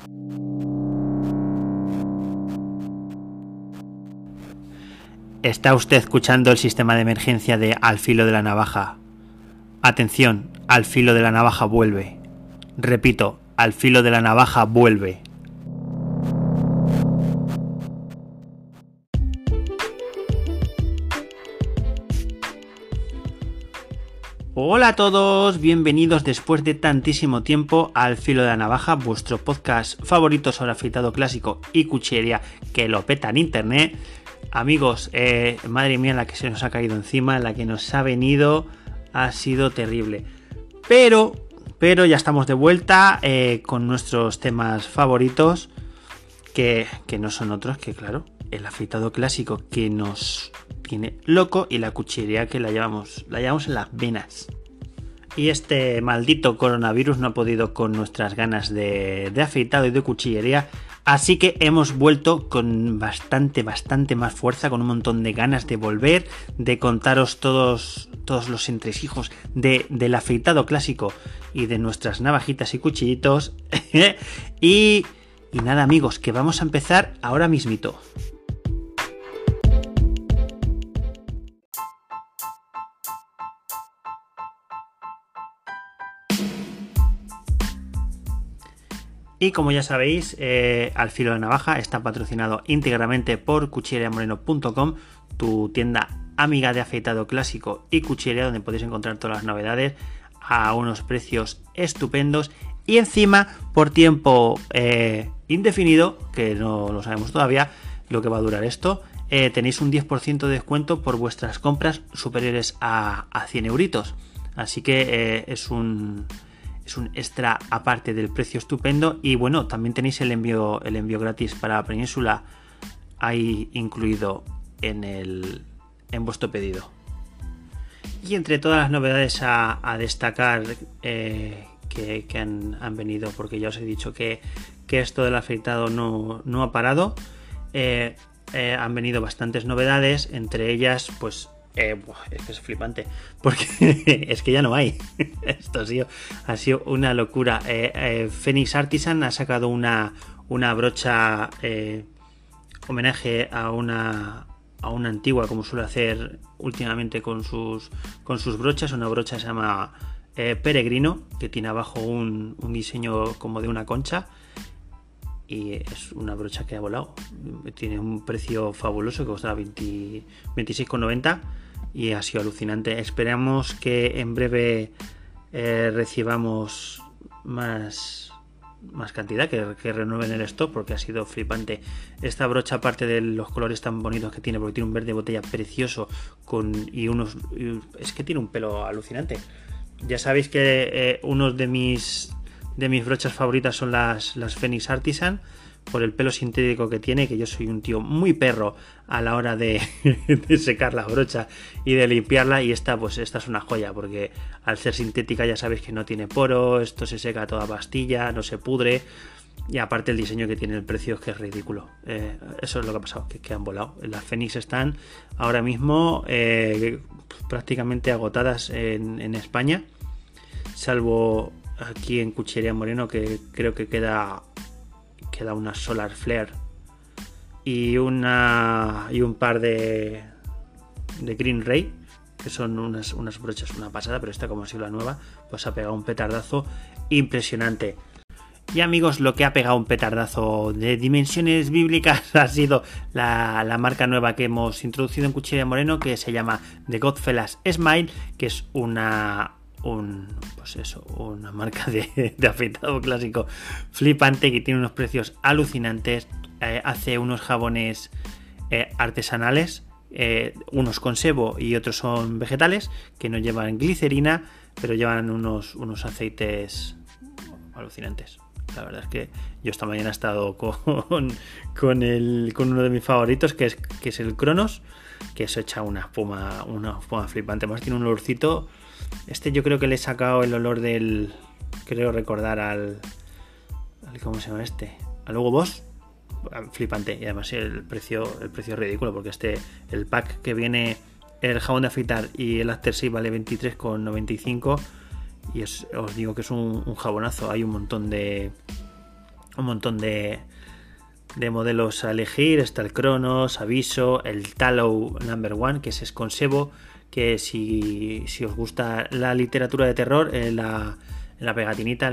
Está usted escuchando el sistema de emergencia de Al Filo de la Navaja. Atención, Al Filo de la Navaja vuelve. Repito, Al Filo de la Navaja vuelve. Hola a todos, bienvenidos después de tantísimo tiempo a Al Filo de la Navaja, vuestro podcast favorito sobre afeitado clásico y cuchillería que lo peta en internet. Amigos, madre mía, la que se nos ha caído encima, la que nos ha venido, ha sido terrible. Pero ya estamos de vuelta con nuestros temas favoritos, que no son otros que, claro, el afeitado clásico que nos tiene loco y la cuchillería que la llevamos en las venas. Y este maldito coronavirus no ha podido con nuestras ganas de afeitado y de cuchillería. Así que hemos vuelto con bastante más fuerza, con un montón de ganas de volver, de contaros todos los entresijos del afeitado clásico y de nuestras navajitas y cuchillitos. y nada, amigos, que vamos a empezar ahora mismito. Y como ya sabéis, Al Filo de la Navaja está patrocinado íntegramente por cuchilleriamoreno.com, tu tienda amiga de afeitado clásico y cuchillería, donde podéis encontrar todas las novedades a unos precios estupendos y encima por tiempo indefinido, que no lo sabemos todavía lo que va a durar esto. Tenéis un 10% de descuento por vuestras compras superiores a 100 euritos. Así que es un extra aparte del precio estupendo. Y bueno, también tenéis el envío gratis para la península ahí incluido en vuestro pedido. Y entre todas las novedades a destacar que han venido, porque ya os he dicho que esto del afeitado no ha parado, han venido bastantes novedades, entre ellas pues es que es flipante, porque es que ya no hay. Esto ha sido una locura. Phoenix Artisan ha sacado una brocha homenaje a una antigua, como suele hacer últimamente con sus brochas. Una brocha se llama Peregrino, que tiene abajo un diseño como de una concha, y es una brocha que ha volado. Tiene un precio fabuloso que costará 26,90 y ha sido alucinante. Esperamos que en breve recibamos más cantidad, que renueven el stock, porque ha sido flipante. Esta brocha, aparte de los colores tan bonitos que tiene, porque tiene un verde botella precioso es que tiene un pelo alucinante. Ya sabéis que unos de mis brochas favoritas son las Phoenix Artisan, por el pelo sintético que tiene, que yo soy un tío muy perro a la hora de secar la brocha y de limpiarla, y esta es una joya, porque al ser sintética ya sabéis que no tiene poro, esto se seca a toda pastilla, no se pudre, y aparte el diseño que tiene, el precio, es que es ridículo. Eso es lo que ha pasado, que han volado. Las Phoenix están ahora mismo prácticamente agotadas en España, salvo aquí en Cuchillería Moreno, que creo que queda una Solar Flare y un par de Green Ray, que son unas brochas una pasada, pero esta, como ha sido la nueva, pues ha pegado un petardazo impresionante. Y amigos, lo que ha pegado un petardazo de dimensiones bíblicas ha sido la marca nueva que hemos introducido en Cuchillería Moreno, que se llama The Godfellas Smile, que es una marca de afeitado clásico flipante, que tiene unos precios alucinantes. Hace unos jabones artesanales, unos con sebo y otros son vegetales, que no llevan glicerina, pero llevan unos aceites alucinantes. La verdad es que yo esta mañana he estado con uno de mis favoritos, que es el Cronos, que se echa una espuma flipante. Más tiene un olorcito. Yo creo que le he sacado el olor creo recordar al ¿cómo se llama este? Al Hugo Boss. Flipante. Y además el precio es ridículo, porque el pack que viene el jabón de afeitar y el After Shave vale 23,95, y os digo que es un jabonazo. Hay un montón de un montón de modelos a elegir. Está el Cronos, Aviso, el Tallow No.1, que ese es con sebo, que si os gusta la literatura de terror, en la pegatinita,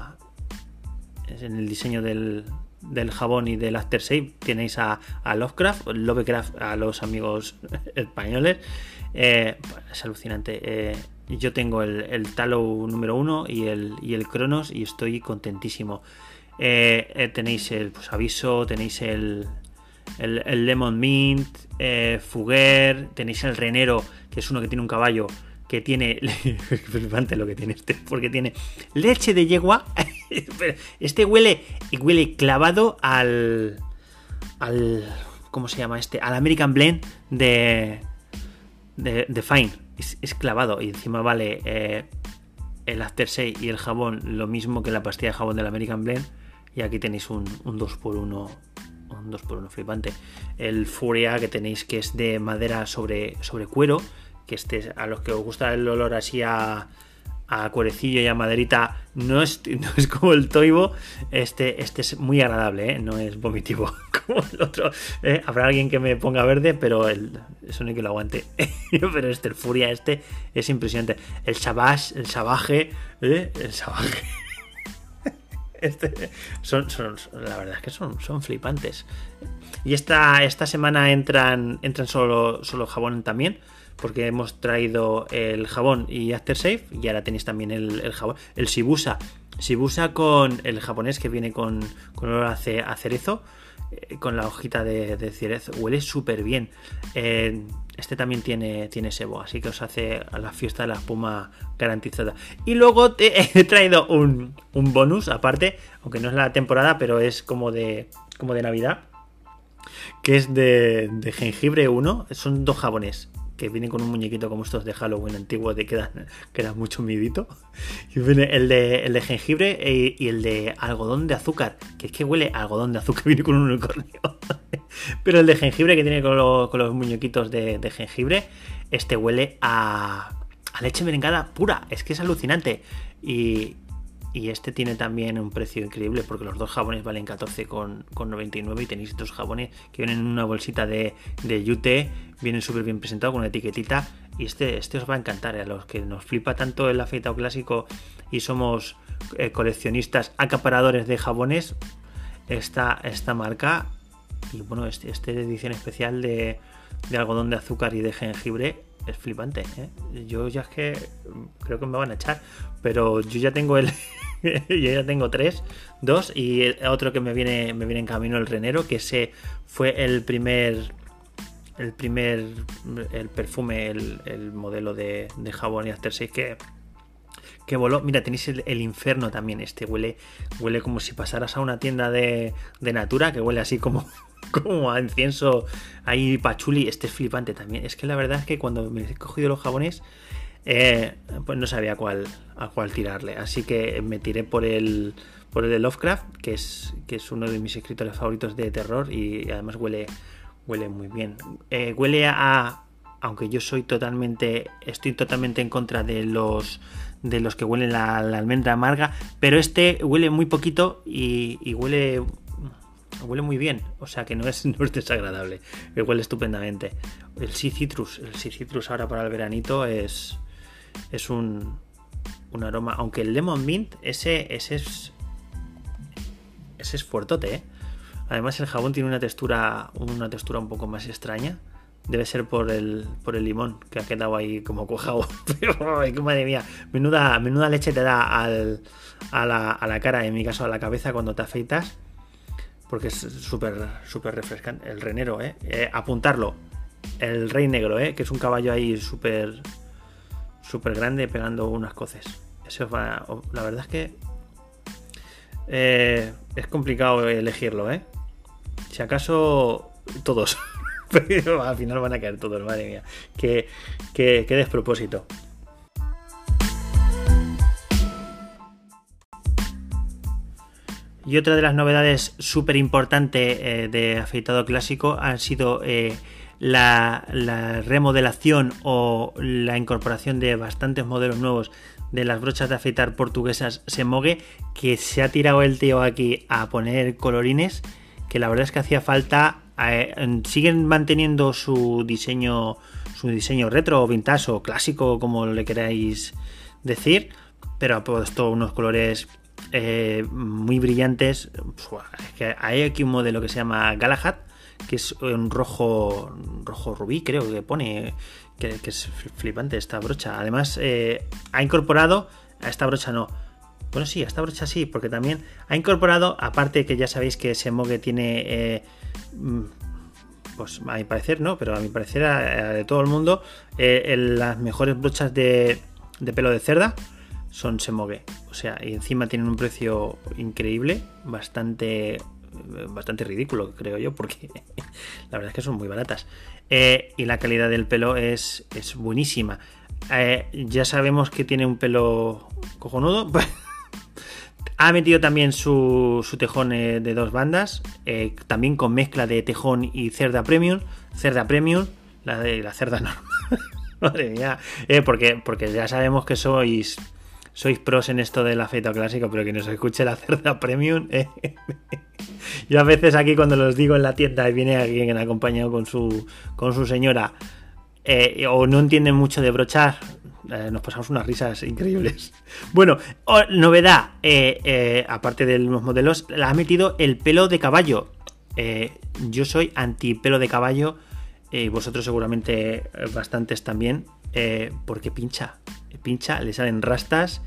en el diseño del jabón y del aftershave tenéis a Lovecraft, a los amigos españoles. Es alucinante. Yo tengo el Tallow número 1 y el Cronos y estoy contentísimo. Tenéis el Aviso, tenéis el Lemon Mint, Fuguer, tenéis el Renero, que es uno que tiene un caballo que tiene flipante lo que tiene porque tiene leche de yegua. Este huele clavado al ¿cómo se llama este? Al American Blend de Fine. Es clavado y encima vale el aftershave y el jabón lo mismo que la pastilla de jabón del American Blend, y aquí tenéis un 2x1 flipante. El Furia que tenéis, que es de madera sobre cuero, que a los que os gusta el olor así a cuerecillo y a maderita, no es como el Toivo. Este es muy agradable, no es vomitivo como el otro. Habrá alguien que me ponga verde, pero eso no hay que lo aguante. Pero el Furia es impresionante. El Savage, la verdad es que son flipantes. Y esta semana entran solo jabón también, porque hemos traído el jabón y aftershave, y ahora tenéis también el jabón, el Shibusa con el japonés, que viene con olor a cerezo, con la hojita de cerezo. Huele súper bien. Este también tiene sebo, así que os hace a la fiesta de la espuma garantizada. Y luego he traído un bonus aparte, aunque no es la temporada, pero es como de Navidad, que es de jengibre 1. Son 2 jabones que vienen con un muñequito como estos de Halloween antiguo, que da mucho miedito. Y viene el de jengibre y el de algodón de azúcar, que es que huele a algodón de azúcar, viene con un unicornio. Pero el de jengibre, que tiene con los muñequitos de jengibre, huele a leche merengada pura. Es que es alucinante. Y este tiene también un precio increíble, porque los 2 jabones valen 14,99, y tenéis 2 jabones que vienen en una bolsita de yute, vienen súper bien presentados con una etiquetita, y este os va a encantar. A los que nos flipa tanto el afeitado clásico y somos coleccionistas acaparadores de jabones, esta marca, y bueno, este de edición especial de algodón de azúcar y de jengibre, es flipante, ¿eh? Yo ya es que creo que me van a echar, pero yo ya tengo yo ya tengo 2, y otro que me viene en camino, el Renero, que ese fue el perfume, el modelo de jabón y aftershave que voló. Mira, tenéis el Inferno también. Huele como si pasaras a una tienda de Natura, que huele así como a incienso, ahí pachuli. Este es flipante también. Es que la verdad es que cuando me he cogido los jabones, pues no sabía a cuál tirarle, así que me tiré por el de Lovecraft, que es uno de mis escritores favoritos de terror, y además huele muy bien. Huele aunque yo estoy totalmente en contra de los que huelen la almendra amarga, pero huele muy poquito y huele muy bien, o sea que no es desagradable, huele estupendamente. El Sea Citrus ahora para el veranito es un aroma, aunque el Lemon Mint ese es fuertote, ¿eh? Además el jabón tiene una textura un poco más extraña. Debe ser por el limón, que ha quedado ahí como cuajado. Pero madre mía, menuda leche te da a la cara, en mi caso a la cabeza, cuando te afeitas, porque es súper refrescante. El Renero, apuntarlo. El Rey Negro, que es un caballo ahí súper grande pegando unas coces. Eso va, la verdad es que es complicado elegirlo, si acaso todos. Pero al final van a caer todos, madre mía. Qué despropósito. Y otra de las novedades súper importante de afeitado clásico ha sido la remodelación o la incorporación de bastantes modelos nuevos de las brochas de afeitar portuguesas Semogue, que se ha tirado el tío aquí a poner colorines, que la verdad es que hacía falta. Siguen manteniendo su diseño retro o vintage o clásico, como le queráis decir, pero ha puesto unos colores muy brillantes. Es que hay aquí un modelo que se llama Galahad, que es un rojo rubí, creo que pone, que es flipante esta brocha. Además ha incorporado a esta brocha, no, bueno, sí, a esta brocha sí, porque también ha incorporado, aparte que ya sabéis que Semogue tiene pues a mi parecer no, pero a mi parecer de todo el mundo, las mejores brochas de pelo de cerda son Semogue. O sea, y encima tienen un precio increíble, bastante ridículo, creo yo, porque la verdad es que son muy baratas. Y la calidad del pelo es buenísima. Ya sabemos que tiene un pelo cojonudo. Ha metido también su tejón de 2 bandas, también con mezcla de tejón y cerda premium, la cerda normal. Madre mía, porque ya sabemos que sois pros en esto del afeitado clásico, pero que nos escuche la cerda premium. Yo a veces aquí cuando los digo en la tienda y viene alguien acompañado con su señora, o no entienden mucho de brochar, nos pasamos unas risas increíbles. Bueno, novedad, aparte de los modelos, la ha metido el pelo de caballo. Yo soy anti pelo de caballo, y vosotros seguramente bastantes también, porque pincha, le salen rastas.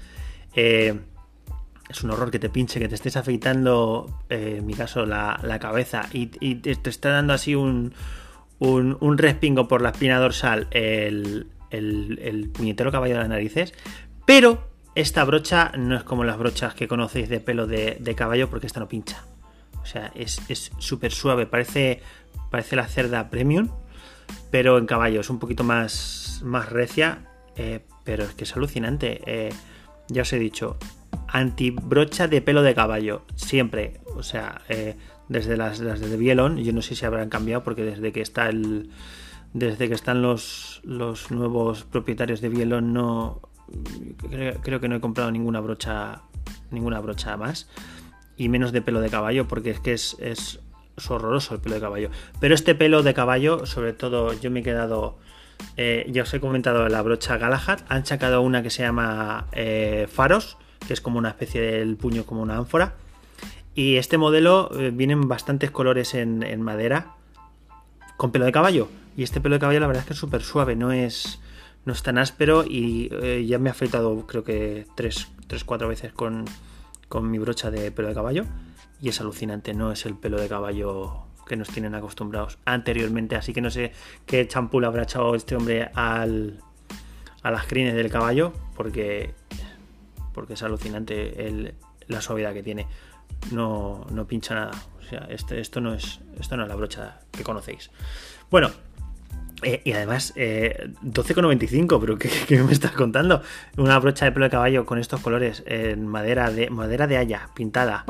Es un horror que te pinche, que te estés afeitando, en mi caso, la cabeza, y te está dando así un respingo por la espina dorsal el puñetero caballo de las narices. Pero esta brocha no es como las brochas que conocéis de pelo de caballo, porque esta no pincha. O sea, es súper suave, parece la cerda premium, pero en caballo. Es un poquito más recia, pero es que es alucinante. Ya os he dicho, antibrocha de pelo de caballo, siempre. O sea, desde las de Bielon, yo no sé si habrán cambiado, porque desde que están los nuevos propietarios de Bielon, no creo que no he comprado ninguna brocha más, y menos de pelo de caballo, porque es que es horroroso el pelo de caballo. Pero este pelo de caballo, sobre todo, yo me he quedado, ya os he comentado la brocha Galahad. Han sacado una que se llama Faros, que es como una especie del puño, como una ánfora, y este modelo vienen bastantes colores en madera con pelo de caballo, y este pelo de caballo la verdad es que es súper suave, no es tan áspero, y ya me he afeitado creo que 3-4 veces con mi brocha de pelo de caballo, y es alucinante. No es el pelo de caballo que nos tienen acostumbrados anteriormente, así que no sé qué champú le habrá echado este hombre a las crines del caballo, porque es alucinante la suavidad que tiene. No pincha nada. O sea, esto no es la brocha que conocéis. Bueno, y además 12,95, pero ¿qué me estás contando? Una brocha de pelo de caballo con estos colores en madera de haya pintada,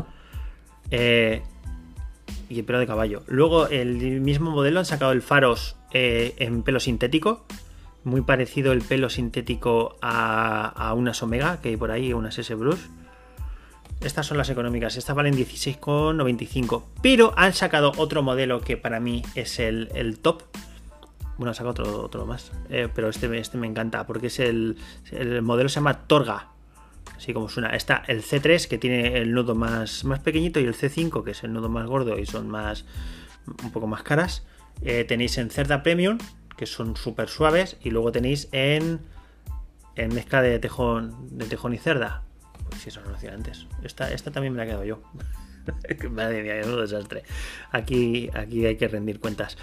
y el pelo de caballo. Luego el mismo modelo han sacado el Faros en pelo sintético, muy parecido el pelo sintético a unas Omega que hay por ahí, unas S-Brush. Estas son las económicas, estas valen 16,95, pero han sacado otro modelo que para mí es el top. Bueno, han sacado otro más, pero este me encanta, porque es el modelo se llama Torga, así como suena. Está el C3, que tiene el nudo más pequeñito, y el C5, que es el nudo más gordo y son un poco más caras. Tenéis en cerda premium, que son súper suaves, y luego tenéis en mezcla de tejón y cerda. Pues sí, son alucinantes. Esta también me la he quedado yo. Madre mía, es un desastre. Aquí hay que rendir cuentas.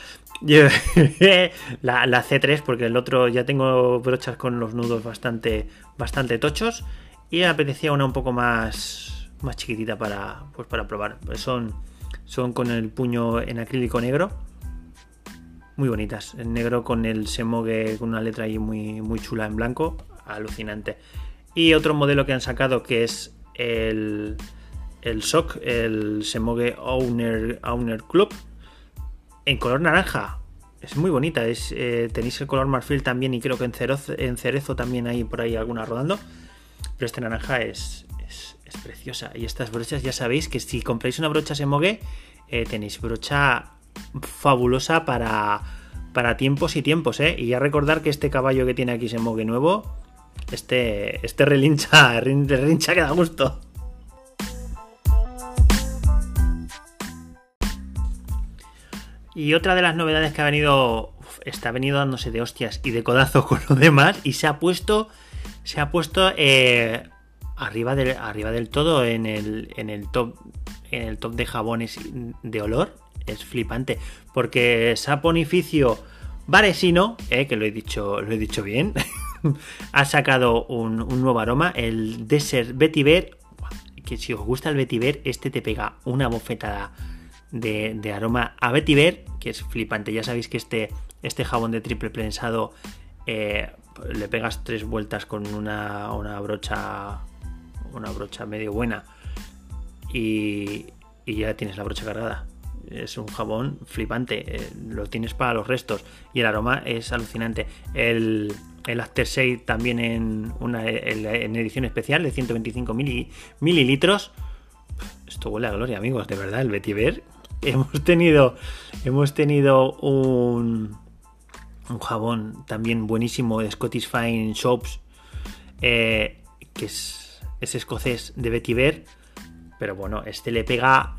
La C3, porque el otro ya tengo brochas con los nudos bastante tochos, y me apetecía una un poco más chiquitita para probar. Son con el puño en acrílico negro, muy bonitas, en negro con el Semogue, con una letra ahí muy chula en blanco, alucinante. Y otro modelo que han sacado, que es el SOC, el Semogue Owner Club, en color naranja. Es muy bonita. Tenéis el color marfil también, y creo que en cerezo también hay por ahí alguna rodando. pero este naranja es preciosa. Y estas brochas, ya sabéis que si compráis una brocha Semogue, tenéis brocha fabulosa para tiempos y tiempos, ¿eh? Y ya recordar que este caballo que tiene aquí Semogue nuevo, este relincha que da gusto. Y otra de las novedades que ha venido, está venido dándose de hostias y de codazo con lo demás, y se ha puesto arriba del todo en el top de jabones de olor. Es flipante, porque Saponificio Varesino, que lo he dicho bien, ha sacado un nuevo aroma, el Desert Vetiver, que si os gusta el vetiver, este te pega una bofetada de aroma a vetiver, que es flipante. Ya sabéis que este jabón de triple prensado, le pegas 3 vueltas con una brocha medio buena y ya tienes la brocha cargada. Es un jabón flipante, lo tienes para los restos y el aroma es alucinante. El Aftershave también en edición especial de 125 mililitros. Esto huele a gloria, amigos, de verdad. El vetiver, hemos tenido un jabón también buenísimo de Scottish Fine Soaps, que es escocés, de vetiver. Pero bueno, este le pega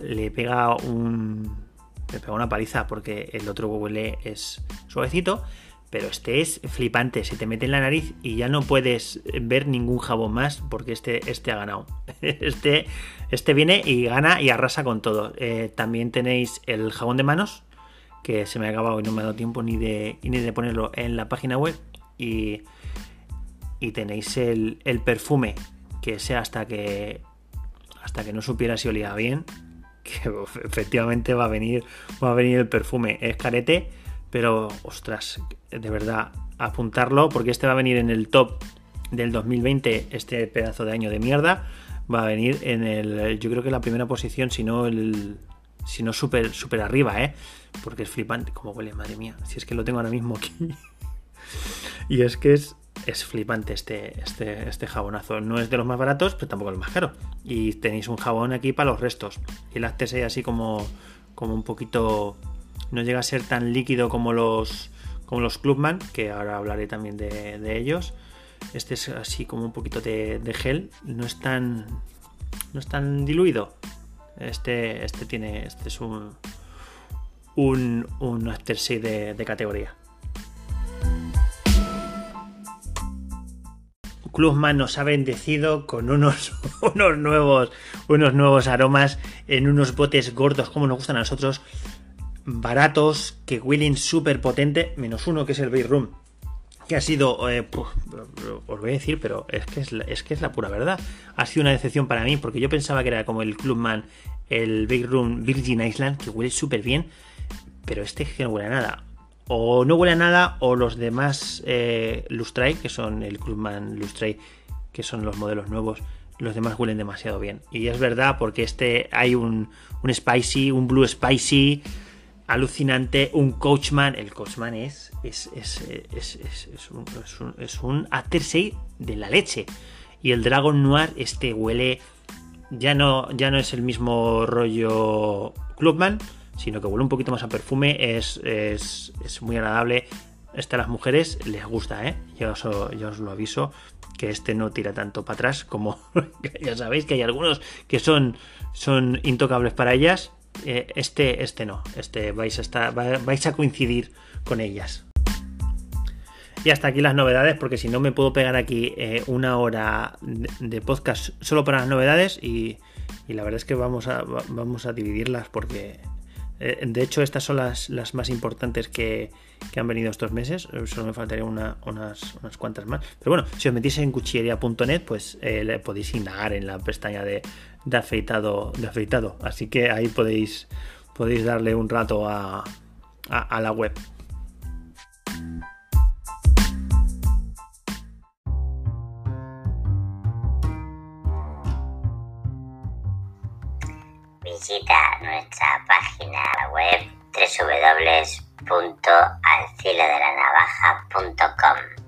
una paliza, porque el otro huele es suavecito, pero este es flipante. Se te mete en la nariz y ya no puedes ver ningún jabón más, porque este ha ganado. Este viene y gana y arrasa con todo. También tenéis el jabón de manos, que se me ha acabado y no me ha dado tiempo ni de ponerlo en la página web. Y tenéis el perfume, que sea hasta que no supiera si olía bien, que efectivamente va a venir el perfume. Es carete, pero ostras, de verdad, apuntarlo, porque este va a venir en el top del 2020, este pedazo de año de mierda, va a venir yo creo que la primera posición, si no súper arriba, porque es flipante como huele, madre mía, si es que lo tengo ahora mismo aquí. Y es que es flipante este jabonazo. No es de los más baratos, pero tampoco es el más caro. Y tenéis un jabón aquí para los restos. Y el Aftershave así como un poquito, no llega a ser tan líquido como los Clubman, que ahora hablaré también de ellos. Este es así como un poquito de gel. No es tan diluido. Este es un Aftershave de categoría. Clubman nos ha bendecido con unos nuevos aromas en unos botes gordos, como nos gustan a nosotros, baratos, que huelen súper potente, menos uno, que es el Big Room, que ha sido, os voy a decir, pero es que es la pura verdad. Ha sido una decepción para mí, porque yo pensaba que era como el Clubman, el Big Room Virgin Island, que huele súper bien, pero que no huele a nada. O no huele a nada, o los demás Lustray, que son el Clubman Lustray, que son los modelos nuevos, los demás huelen demasiado bien. Y es verdad, porque hay un Spicy, un Blue Spicy alucinante, un Coachman. El Coachman es un Aftershave de la leche. Y el Dragon Noir, huele, ya no es el mismo rollo Clubman, sino que huele un poquito más a perfume. Es muy agradable. A las mujeres les gusta, yo os lo aviso, que no tira tanto para atrás, como ya sabéis que hay algunos que son intocables para ellas. No, vais a coincidir con ellas. Y hasta aquí las novedades, porque si no me puedo pegar aquí una hora de podcast solo para las novedades, y la verdad es que vamos a dividirlas, porque de hecho estas son las más importantes que han venido estos meses. Solo me faltarían unas cuantas más, pero bueno, si os metís en cuchillería.net, pues podéis indagar en la pestaña de afeitado, así que ahí podéis darle un rato a la web. Visita nuestra página web www.alfilodelanavaja.com.